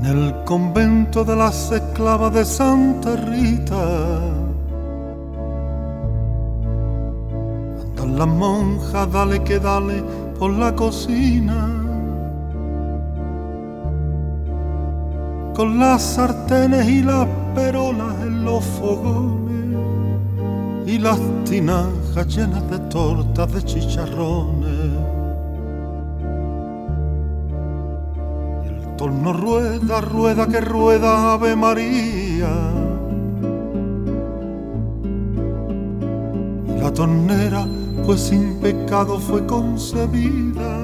En el convento de las esclavas de Santa Rita andan las monjas, dale que dale por la cocina, con las sartenes y las perolas en los fogones y las tinajas llenas de tortas de chicharrones. Y el torno rueda, rueda que rueda, Ave María. Y la tornera, pues sin pecado fue concebida.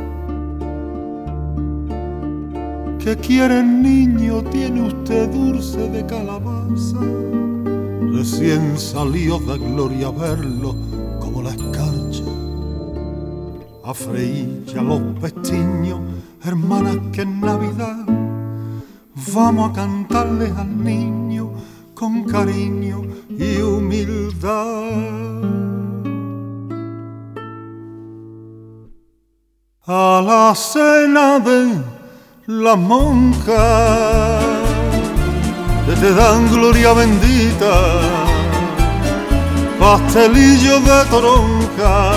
¿Qué quiere el niño? Tiene usted dulce de calabaza. Recién salió de gloria verlo como la escarcha. A freír ya los pestiños, hermanas, que en Navidad vamos a cantarles al niño con cariño y humildad. A la cena de las monjas que te dan gloria bendita, pastelillos de toronja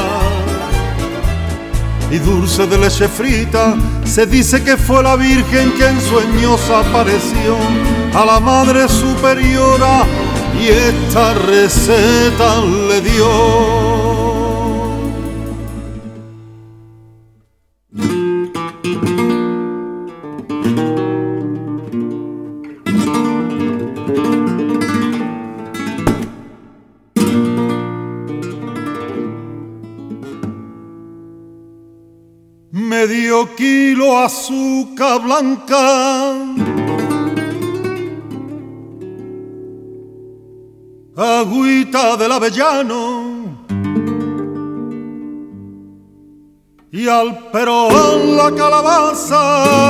y dulce de leche frita. Se dice que fue la Virgen que en sueños apareció a la Madre Superiora y esta receta le dio. Medio kilo azúcar blanca, agüita del avellano y al perón la calabaza.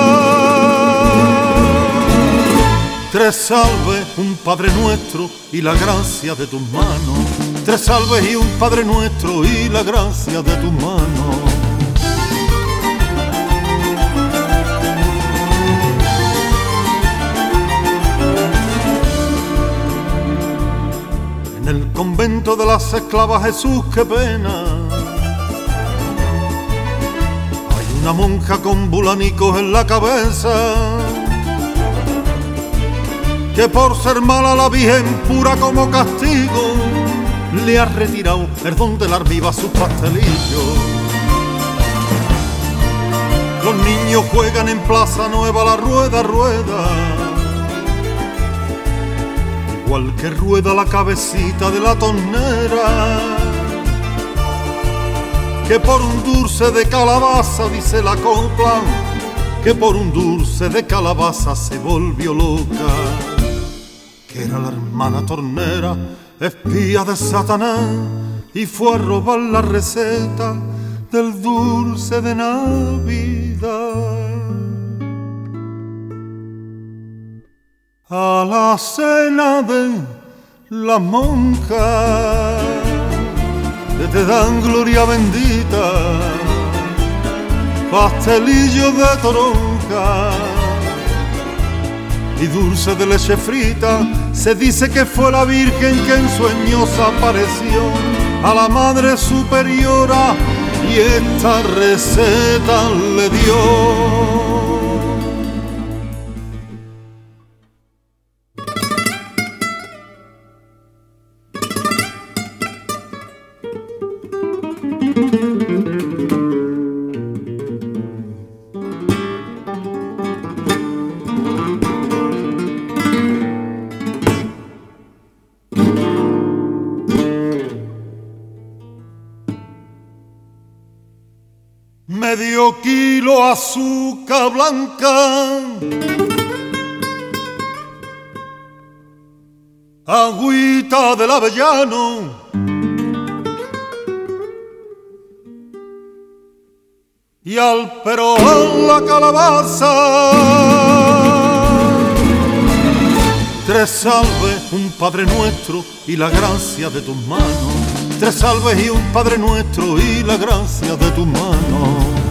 3 salves, un Padre Nuestro y la gracia de tus manos. 3 salves y un Padre Nuestro y la gracia de tus manos. En el convento de las esclavas, Jesús, qué pena. Hay una monja con bulanicos en la cabeza, que por ser mala la Virgen pura como castigo le ha retirado el don de la armiva sus pastelillos. Los niños juegan en Plaza Nueva la rueda, rueda, igual que rueda la cabecita de la tornera, que por un dulce de calabaza, dice la copla, que por un dulce de calabaza se volvió loca, que era la hermana tornera, espía de Satanás, y fue a robar la receta del dulce de Navidad. A la cena de las monjas que te dan gloria bendita, pastelillos de toronja y dulce de leche frita. Se dice que fue la Virgen que en sueños apareció a la Madre Superiora y esta receta le dio. Medio kilo azúcar blanca, agüita del avellano y al perón la calabaza. 3 salves, un Padre Nuestro y la gracia de tus manos. 3 salves y un Padre Nuestro y la gracia de tus manos.